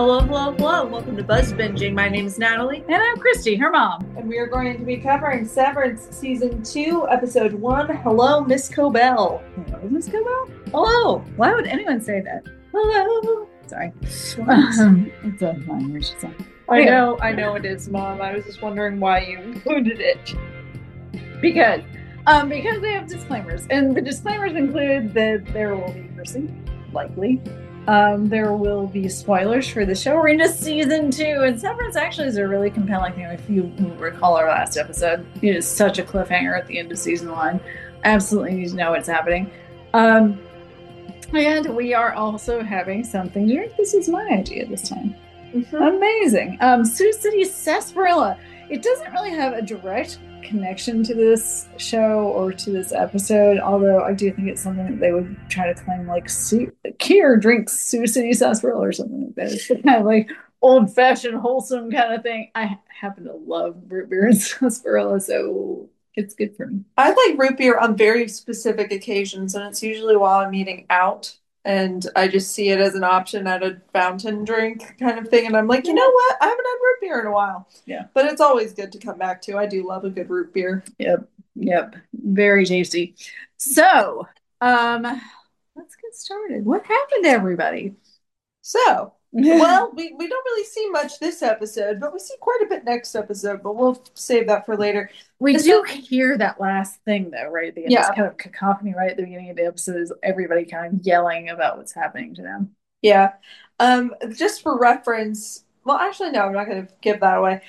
Hello, hello, hello. Welcome to Buzz Binging. My name is Natalie. And I'm Christy, her mom. And we are going to be covering Severance Season 2, Episode 1. Hello, Miss Cobell. Hello, Miss Cobell. Hello. Why would anyone say that? Hello. Sorry. It's a language song. I know it is, Mom. I was just wondering why you included it. Because they have disclaimers. And the disclaimers include that there will be cursing, likely. There will be spoilers for the show. We're into season 2, and Severance actually is a really compelling thing. If you recall our last episode, it is such a cliffhanger at the end of season 1. Absolutely need to know what's happening. And we are also having something new. This is my idea this time. Mm-hmm. Amazing. Sioux City Sarsaparilla. It doesn't really have a direct connection to this show or to this episode, although I do think it's something that they would try to claim, like Kier drinks Sioux City Sarsaparilla or something like that. It's kind of like old-fashioned, wholesome kind of thing. I happen to love root beer and sarsaparilla, so it's good for me. I like root beer on very specific occasions, and it's usually while I'm eating out. And I just see it as an option at a fountain drink kind of thing. And I'm like, you know what? I haven't had root beer in a while. Yeah. But it's always good to come back to. I do love a good root beer. Yep. Very tasty. So, let's get started. What happened to everybody? So, well, we don't really see much this episode, but we see quite a bit next episode, but we'll save that for later. We do hear that last thing, though, right? This kind of cacophony right at the beginning of the episode is everybody kind of yelling about what's happening to them. Yeah. Just for reference, well, actually, no, I'm not going to give that away.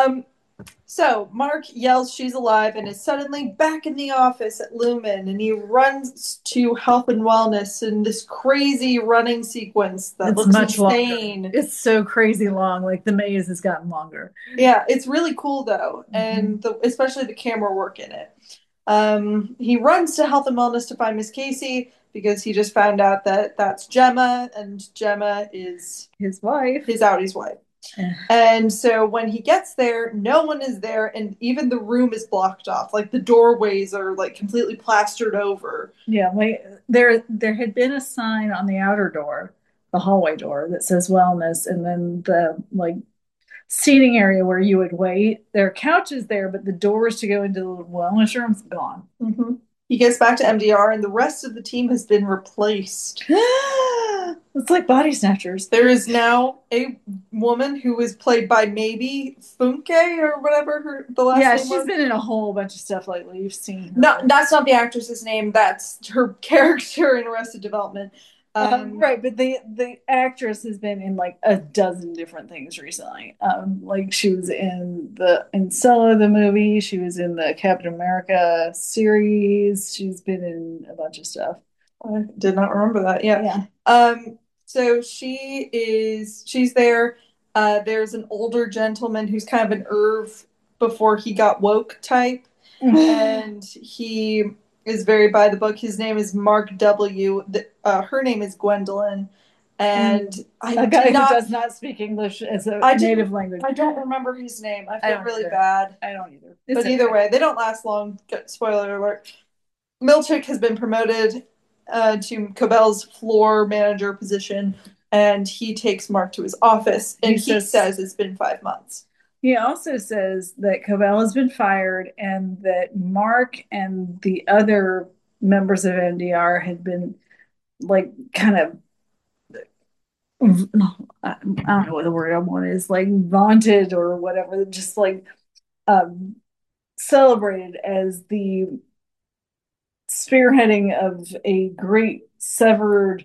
So Mark yells she's alive and is suddenly back in the office at Lumen, and he runs to Health and Wellness in this crazy running sequence that looks insane. Longer. It's so crazy long, like the maze has gotten longer. Yeah, it's really cool though, and especially the camera work in it. He runs to Health and Wellness to find Miss Casey because he just found out that that's Gemma, and Gemma is his wife, his Audie's wife. And so when he gets there, no one is there, and even the room is blocked off. Like the doorways are like completely plastered over. Yeah, like there had been a sign on the outer door, the hallway door, that says wellness, and then the like seating area where you would wait. There are couches there, but the doors to go into the wellness room's gone. Mm-hmm. He gets back to MDR, and the rest of the team has been replaced. It's like Body Snatchers. There is now a woman who is played by maybe Funke or whatever the last name was. Yeah, she's been in a whole bunch of stuff lately. You've seen her. No, that's not the actress's name. That's her character in Arrested Development. Right, but the actress has been in like a dozen different things recently. Like she was in Solo the movie. She was in the Captain America series. She's been in a bunch of stuff. I did not remember that. Yeah. So she's there. There's an older gentleman who's kind of an Irv before he got woke type, and he is very by the book. His name is Mark W. Her name is Gwendolyn, and a guy who does not speak English as a native language. I don't remember his name. I feel really bad. I don't either. But either way, they don't last long. Spoiler alert. Milchick has been promoted to Cobell's floor manager position, and he takes Mark to his office, and he says it's been 5 months. He also says that Cobell has been fired and that Mark and the other members of MDR had been like kind of, I don't know what the word I want is, like vaunted or whatever, just like celebrated as the spearheading of a great severed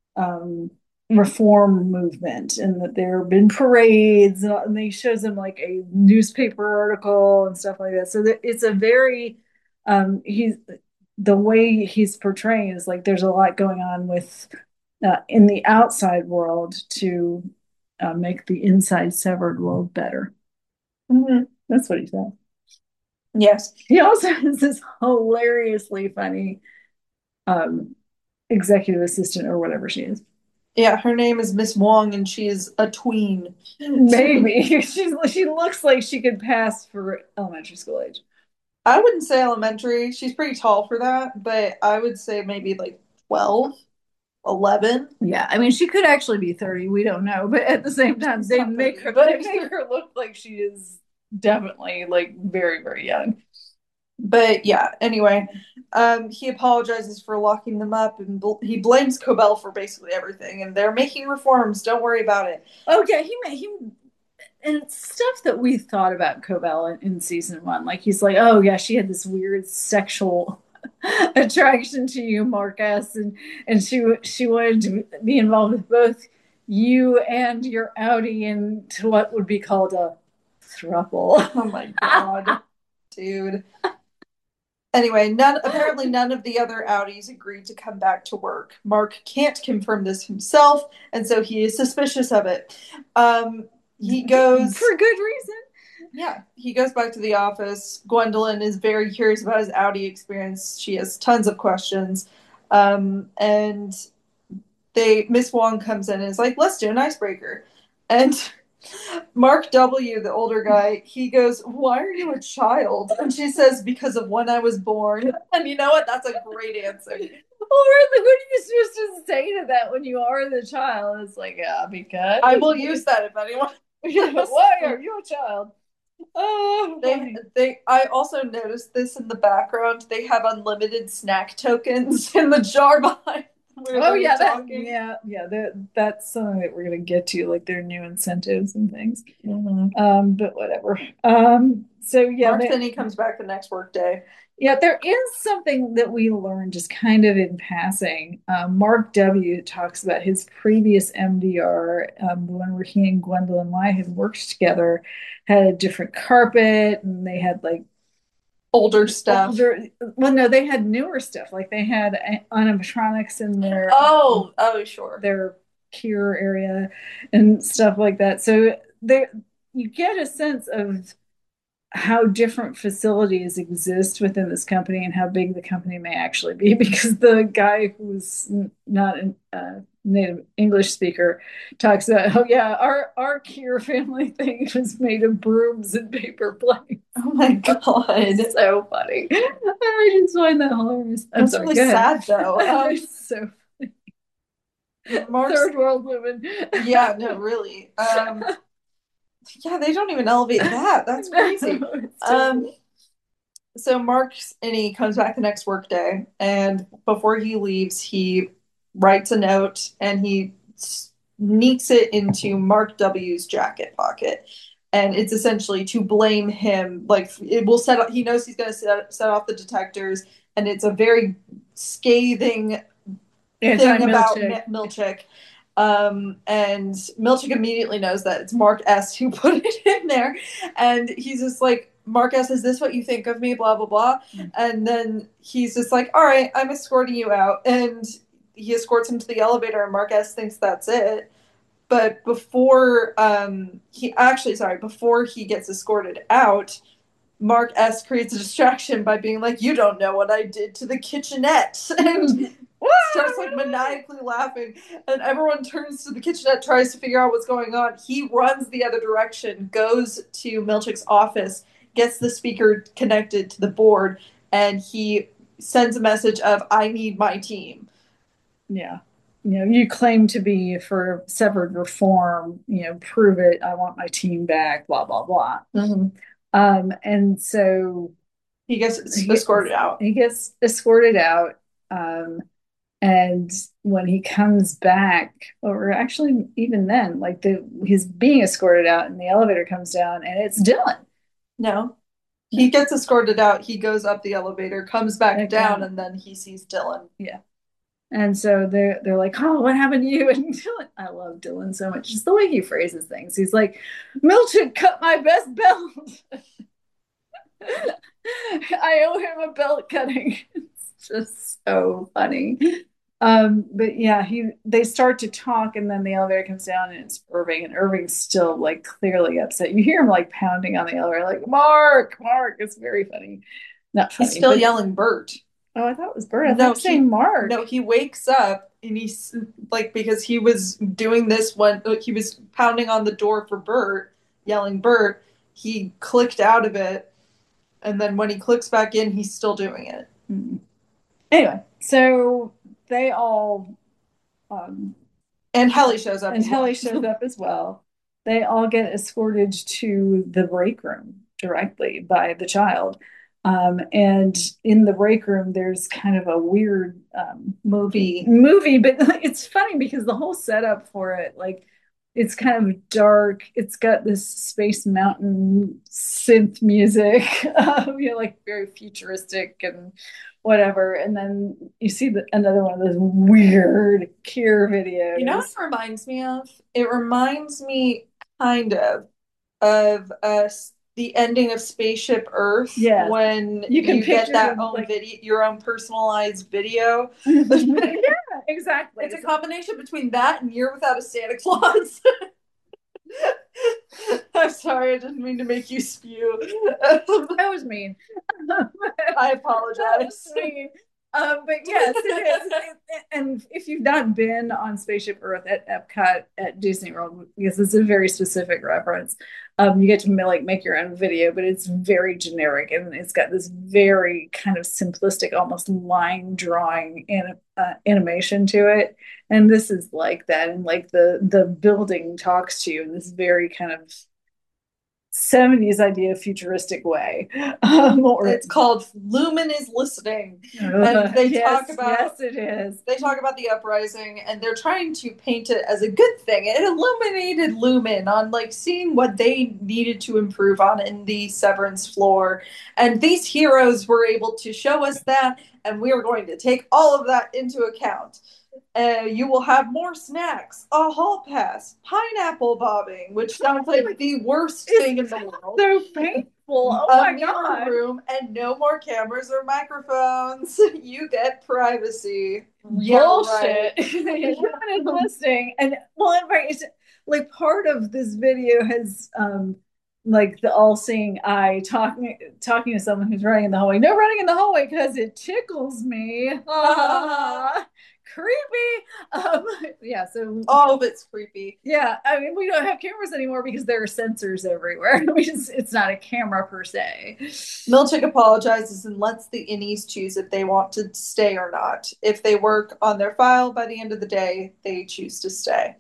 reform movement, and that there have been parades, and they shows him like a newspaper article and stuff like that. So that it's a very the way he's portraying is like there's a lot going on with in the outside world to make the inside severed world better. That's what he said. Yes. He also has this hilariously funny executive assistant or whatever she is. Yeah, her name is Miss Wong, and she is a tween. Maybe. She looks like she could pass for elementary school age. I wouldn't say elementary. She's pretty tall for that, but I would say maybe like 12. 11. Yeah, I mean, she could actually be 30. We don't know, but at the same time, She's they not make 30, her but they make her look like she is definitely like very, very young. but yeah, anyway, he apologizes for locking them up and he blames Cobell for basically everything. And they're making reforms. Don't worry about it. Oh yeah, he and it's stuff that we thought about Cobell in season one. Like he's like, oh yeah, she had this weird sexual attraction to you, Marcus, and she wanted to be involved with both you and your Audi into what would be called a throuple. Oh my god, dude. Anyway, apparently none of the other Audis agreed to come back to work. Mark can't confirm this himself, and so he is suspicious of it. He goes for good reason. Yeah, he goes back to the office. Gwendolyn is very curious about his Audi experience. She has tons of questions. And Miss Wong comes in and is like, let's do an icebreaker. And Mark W., the older guy, he goes, why are you a child? And she says, because of when I was born. And you know what? That's a great answer. Well, really, what are you supposed to say to that when you are the child? It's like, yeah, because I will use that if anyone. Why are you a child? Oh, I also noticed this in the background. They have unlimited snack tokens in the jar behind. Oh yeah, that's something that we're gonna get to, like their new incentives and things. Mm-hmm. But whatever. So yeah, Mark then he comes back the next work day. Yeah, there is something that we learned just kind of in passing. Mark W. talks about his previous MDR, the one where he and Gwendolyn Lai had worked together, had a different carpet, and they had like older stuff. Well, no, they had newer stuff. Like they had animatronics in their sure, their cure area and stuff like that. So there, you get a sense of how different facilities exist within this company and how big the company may actually be, because the guy who's not a native English speaker talks about, oh yeah, our Kier family thing was made of brooms and paper planes. Oh my god, so funny. I just find that hilarious. That's really sad though. It's so funny. Third world women. Yeah, no, really. Yeah, they don't even elevate that. That's crazy. So Mark and he comes back the next work day, and before he leaves, he writes a note and he sneaks it into Mark W.'s jacket pocket. And it's essentially to blame him. Like it will set up, he knows he's going to set off the detectors, and it's a very scathing thing about Milchick. And Milchick immediately knows that it's Mark S. who put it in there. And he's just like, Mark S., is this what you think of me? Blah, blah, blah. Mm-hmm. And then he's just like, all right, I'm escorting you out. And he escorts him to the elevator, and Mark S. thinks that's it. But before before he gets escorted out, Mark S. creates a distraction by being like, you don't know what I did to the kitchenette. And starts like maniacally laughing, and everyone turns to the kitchenette, tries to figure out what's going on. He runs the other direction, goes to Milchick's office, gets the speaker connected to the board, and he sends a message of, I need my team. Yeah. You claim to be for severed reform, prove it. I want my team back, blah, blah, blah. Mm-hmm. And so he gets escorted out. He gets escorted out. And when he comes back, or actually even then, like he's being escorted out and the elevator comes down and it's Dylan. No. He gets escorted out, he goes up the elevator, comes back down, and then he sees Dylan. Yeah. And so they're like, oh, what happened to you? And Dylan, I love Dylan so much. Just the way he phrases things. He's like, Milchick cut my best belt. I owe him a belt cutting. It's just so funny. But yeah, they start to talk, and then the elevator comes down, and it's Irving, and Irving's still like clearly upset. You hear him like pounding on the elevator, like Mark. It's very funny. Not funny. He's still yelling Bert. Oh, I thought it was Bert. I thought saying Mark. No, he wakes up and he's like, because he was doing this when he was pounding on the door for Bert, yelling Bert. He clicked out of it, and then when he clicks back in, he's still doing it. Mm-hmm. Anyway, so they all And Helly shows up. And Helly shows up as well. They all get escorted to the break room directly by the child. And in the break room, there's kind of a weird movie, but it's funny because the whole setup for it, like, it's kind of dark. It's got this Space Mountain synth music, like very futuristic and whatever. And then you see another one of those weird Cure videos. You know what it reminds me of? It reminds me kind of the ending of Spaceship Earth, when you get that own like, video, your own personalized video. Yeah, exactly. It's a combination between that and Year Without a Santa Claus. I'm sorry, I didn't mean to make you spew. That was mean. I apologize. But yes, it is. And if you've not been on Spaceship Earth at Epcot at Disney World, because it's a very specific reference, you get to like make your own video, but it's very generic and it's got this very kind of simplistic, almost line drawing animation to it. And this is like that, and like the building talks to you in this very kind of 70s idea futuristic way. It's called Lumen is Listening. And they talk about, yes, it is. They talk about the uprising, and they're trying to paint it as a good thing. It illuminated Lumen on like seeing what they needed to improve on in the Severance floor. And these heroes were able to show us that, and we are going to take all of that into account. You will have more snacks, a hall pass, pineapple bobbing, which sounds like the worst thing in the world. So painful. Oh my God. Room and no more cameras or microphones. You get privacy. Bullshit. Everyone is listening. And well, it's like part of this video has like the all-seeing eye talking to someone who's running in the hallway. No running in the hallway because it tickles me. Creepy. Yeah, so all of it's creepy. Yeah, I mean, we don't have cameras anymore because there are sensors everywhere. I mean, it's not a camera per se. Milchick apologizes and lets the innies choose if they want to stay or not. If they work on their file by the end of the day, they choose to stay.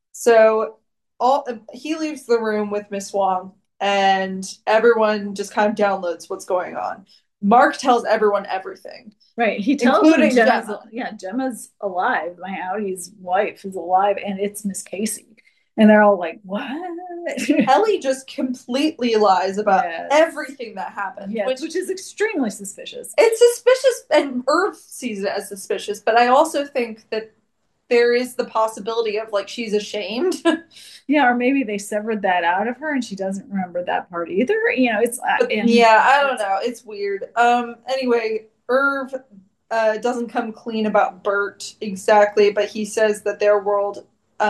So he leaves the room with Miss Wong, and everyone just kind of downloads what's going on. Mark tells everyone everything. Right. He tells them Gemma's alive. My Audie's wife is alive, and it's Miss Casey. And they're all like, what? Ellie just completely lies about everything that happened. Yes, which is extremely suspicious. It's suspicious, and Irv sees it as suspicious, but I also think that there is the possibility of like she's ashamed. Yeah, or maybe they severed that out of her and she doesn't remember that part either. You know, it's I don't know. It's weird. Anyway, Irv doesn't come clean about Bert exactly, but he says that their world,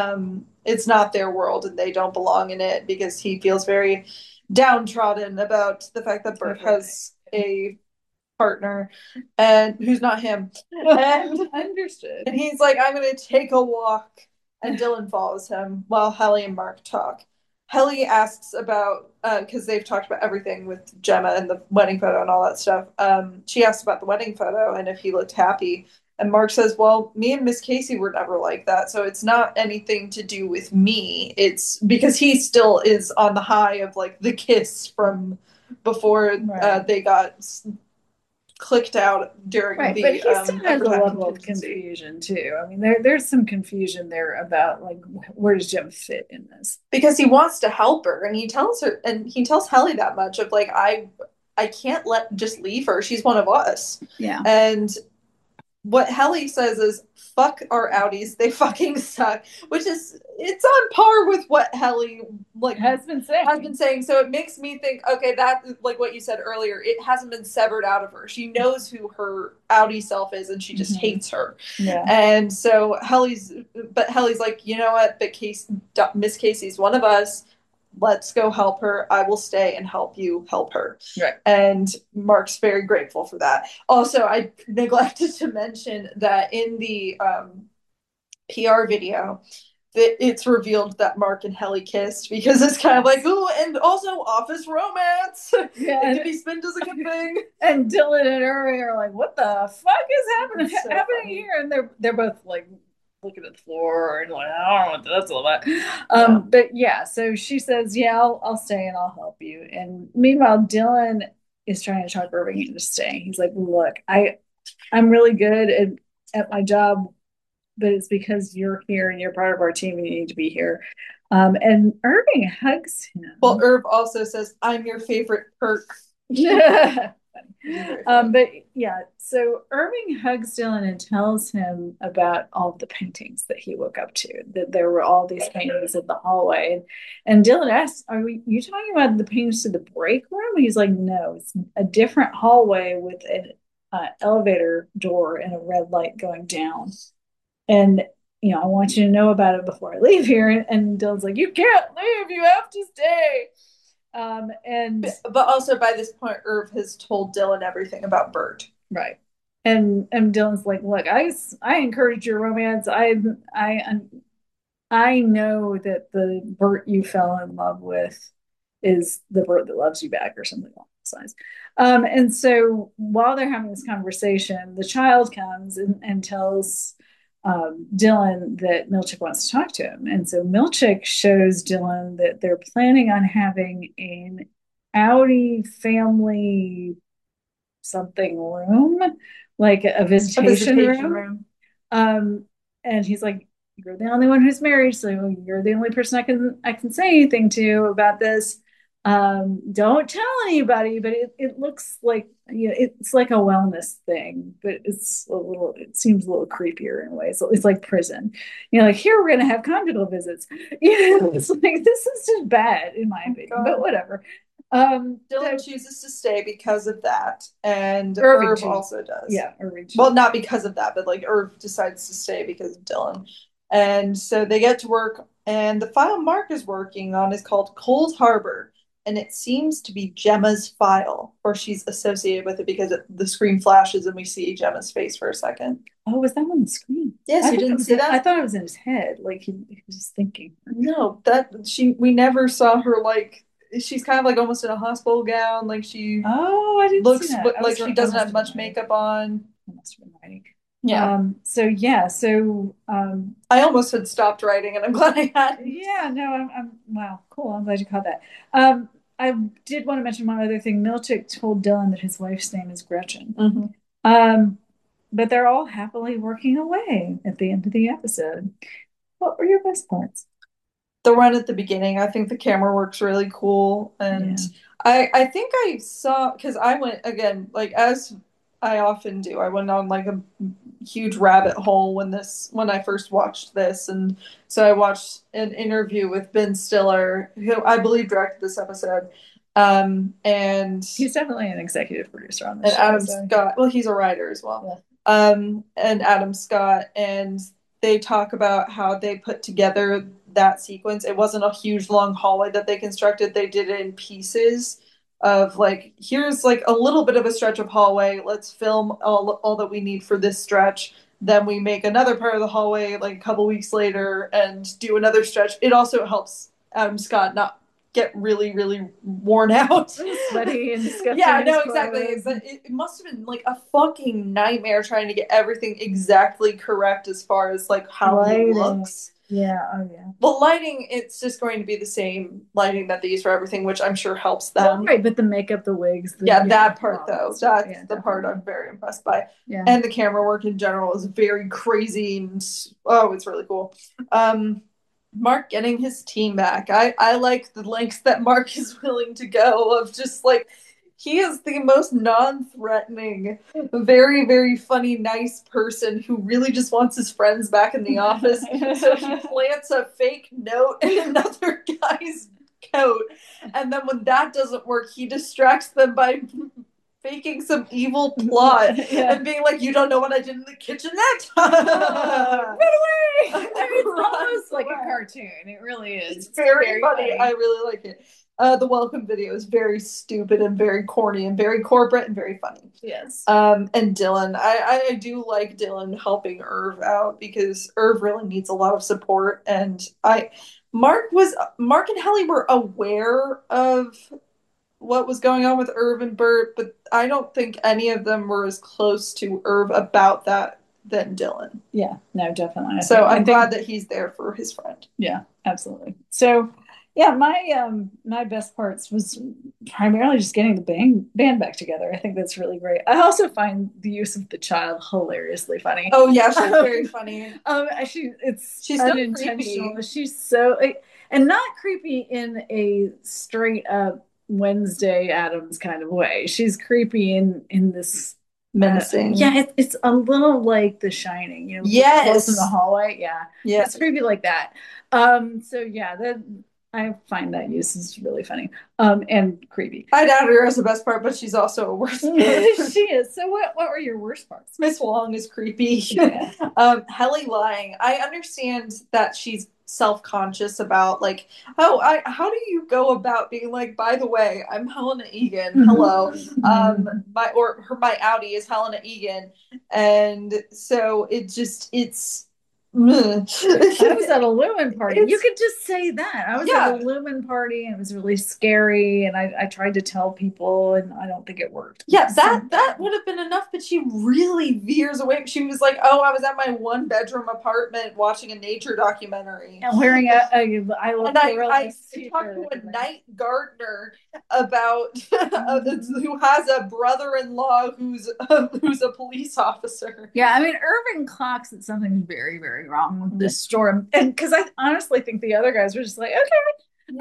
it's not their world and they don't belong in it, because he feels very downtrodden about the fact that Bert has a partner and who's not him. And understood. And he's like, I'm gonna take a walk, and Dylan follows him while Helly and Mark talk. Helly asks about because they've talked about everything with Gemma and the wedding photo and all that stuff. She asks about the wedding photo and if he looked happy, and Mark says, well, me and Miss Casey were never like that, so it's not anything to do with me. It's because he still is on the high of like the kiss from before they got clicked out during the but he still has a level of confusion too. I mean, there's some confusion there about like where does Jim fit in this, because he wants to help her, and he tells Helly that much of like I can't just leave her, she's one of us. Yeah. And what Helly says is, fuck our Audis, they fucking suck, which is, it's on par with what Helly like has been saying. So it makes me think, okay, that, like what you said earlier, it hasn't been severed out of her. She knows who her Audi self is, and she just hates her. Yeah. And so Helly's like, you know what, but Miss Casey's one of us. Let's go help her. I will stay and help you help her. Right. And Mark's very grateful for that. Also, I neglected to mention that in the PR video, that it's revealed that Mark and Helly kissed, because it's kind of like, ooh, and also office romance. Yeah. It could be spun as a good thing. And Dylan and Irving are like, what the fuck is happening here? And they're both like looking at the floor and like, I don't know what that's all about. Yeah. But yeah, so she says, yeah, I'll stay and I'll help you. And meanwhile, Dylan is trying to talk Irving into staying. He's like, look, I'm really good at my job, but it's because you're here and you're part of our team and you need to be here. And Irving hugs Well, him. Irv also says, "I'm your favorite perk." But yeah, so Irving hugs Dylan and tells him about all of the paintings that he woke up to, that there were all these paintings in the hallway. And Dylan asks, you talking about the paintings to the break room? And he's like, no, it's a different hallway with an elevator door and a red light going down. And I want you to know about it before I leave here. And Dylan's like, you can't leave, you have to stay. But also by this point, Irv has told Dylan everything about Bert. Right. And Dylan's like, look, I encourage your romance. I know that the Bert you fell in love with is the Bert that loves you back, or something along those lines. And so while they're having this conversation, the child comes and tells Dylan that Milchick wants to talk to him. And so Milchick shows Dylan that they're planning on having an Audi family something room, like a visitation room. And he's like, you're the only one who's married, so you're the only person I can say anything to about this. Don't tell anybody, but it looks like it's like a wellness thing, but it seems a little creepier in a way. So it's like prison. Like, here we're gonna have conjugal visits. It's like, this is just bad in my opinion, but whatever. Dylan chooses to stay because of that, and Irv also does. Yeah, Irving. Well, not because of that, but like Irv decides to stay because of Dylan. And so they get to work, and the file Mark is working on is called Cold Harbor, and it seems to be Gemma's file, or she's associated with it because the screen flashes and we see Gemma's face for a second. Oh, was that on the screen? Yes, you didn't see that? I thought it was in his head, like he was just thinking. No, we never saw her, like, she's kind of like almost in a hospital gown, like she I didn't looks see that. like she doesn't have much makeup on. I must have been writing. Yeah. I almost had stopped writing, and I'm glad I had. Yeah, no, I'm wow, cool. I'm glad you caught that. I did want to mention one other thing. Milchick told Dylan that his wife's name is Gretchen. But they're all happily working away at the end of the episode. What were your best parts? The run at the beginning. I think the camera work's really cool, and I think I saw, because I went again, like as I often do, I went on like a huge rabbit hole when I first watched this, and so I watched an interview with Ben Stiller, who I believe directed this episode. And he's definitely an executive producer on this show. And Adam Scott, well, he's a writer as well. Yeah. And Adam Scott, and they talk about how they put together that sequence. It wasn't a huge long hallway that they constructed. They did it in pieces of like, here's like a little bit of a stretch of hallway. Let's film all that we need for this stretch. Then we make another part of the hallway like a couple weeks later and do another stretch. It also helps Adam Scott not get really, really worn out. Sweaty and disgusting. Yeah, no, exactly. But it must have been like a fucking nightmare trying to get everything exactly correct as far as like how he looks. Yeah, oh yeah. The lighting, it's just going to be the same lighting that they use for everything, which I'm sure helps them. Right, but the makeup, the wigs. That part though. That's the part I'm very impressed by. Yeah. And the camera work in general is very crazy and it's really cool. Mark getting his team back. I like the lengths that Mark is willing to go of just like, he is the most non-threatening, very, very funny, nice person who really just wants his friends back in the office. So he plants a fake note in another guy's coat. And then when that doesn't work, he distracts them by faking some evil plot and being like, you don't know what I did in the kitchen that time. Run away! It's almost like a cartoon. It really is. It's very funny. I really like it. The welcome video is very stupid and very corny and very corporate and very funny. Yes. And Dylan, I do like Dylan helping Irv out because Irv really needs a lot of support. And Mark and Helly were aware of what was going on with Irv and Bert, but I don't think any of them were as close to Irv about that than Dylan. Yeah, no, definitely. So I'm glad that he's there for his friend. Yeah, absolutely. So yeah, my best parts was primarily just getting the band back together. I think that's really great. I also find the use of the child hilariously funny. Oh yeah, she's very funny. She's unintentional. So she's so and not creepy in a straight up Wednesday Addams kind of way. She's creepy in this menacing. It's a little like The Shining, you know. Yes, in the hallway. Yeah, it's creepy like that. So yeah, that I find that use is really funny. And creepy. I'd add her as the best part, but she's also a worst part. She is. So what were your worst parts? Miss Wong is creepy. Yeah. Helly lying. I understand that she's self-conscious about like, how do you go about being like, by the way, I'm Helena Egan. Hello. My Audi is Helena Egan. And so it's I was at a Lumen party. You could just say that. I was at a Lumen party and it was really scary, and I tried to tell people, and I don't think it worked. Yeah, that would have been enough, but she really veers away. She was like, "Oh, I was at my 1-bedroom apartment watching a nature documentary and wearing I talked to a night gardener about who has a brother-in-law who's a police officer." Yeah, I mean, Irving clocks that something's very, very wrong with this storm, and because I honestly think the other guys were just like, okay,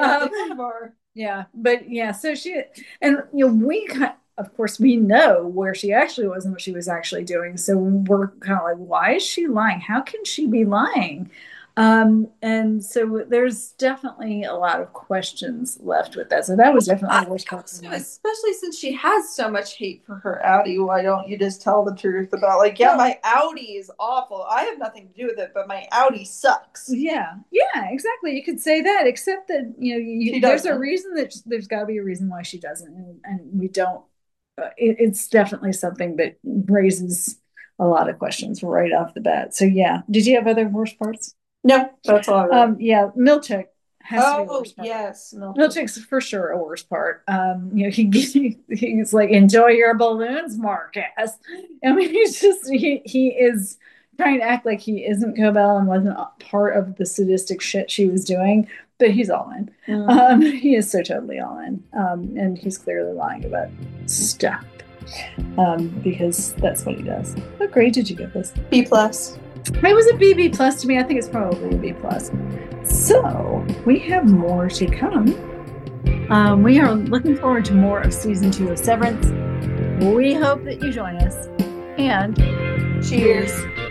but yeah. So she and we of course we know where she actually was and what she was actually doing. So we're kind of like, why is she lying? How can she be lying? And so there's definitely a lot of questions left with that. So that was definitely the worst part. Especially since she has so much hate for her Audi. Why don't you just tell the truth about like, my Audi is awful. I have nothing to do with it, but my Audi sucks. Yeah, exactly. You could say that, except that there's a reason that there's got to be a reason why she doesn't, and we don't. It's definitely something that raises a lot of questions right off the bat. So yeah, did you have other worst parts? No, that's all right. Milchick has to be the worst part. Yes, Milchick's for sure a worst part. He's like, enjoy your balloons, Marcus. I mean, he is trying to act like he isn't Cobell and wasn't part of the sadistic shit she was doing, but he's all in. He is so totally all in, and he's clearly lying about stuff because that's what he does. What grade did you give this? B+. It was a BB plus to me. I think it's probably a B plus. So we have more to come. We are looking forward to more of season 2 of Severance. We hope that you join us. And cheers.